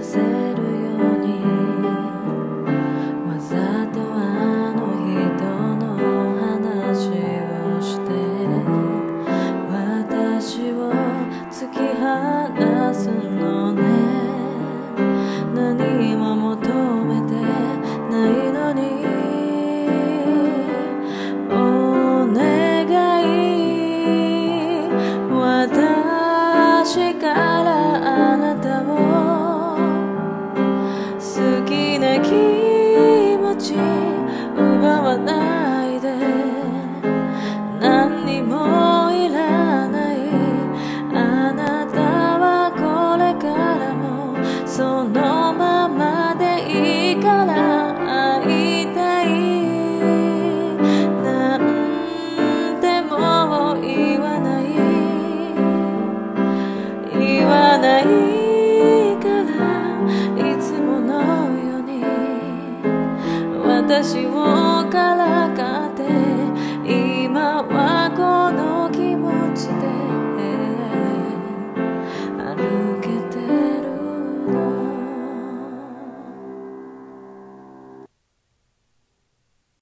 せるようにわざとあの人の話をして私を突き放すのね。何も求めてないのにお願い、私からあなたを好きな気持ち奪わないで。何にもいらないあなたはこれからもそのままでいいから会いたい。なんてもう言わないからいつものように私をから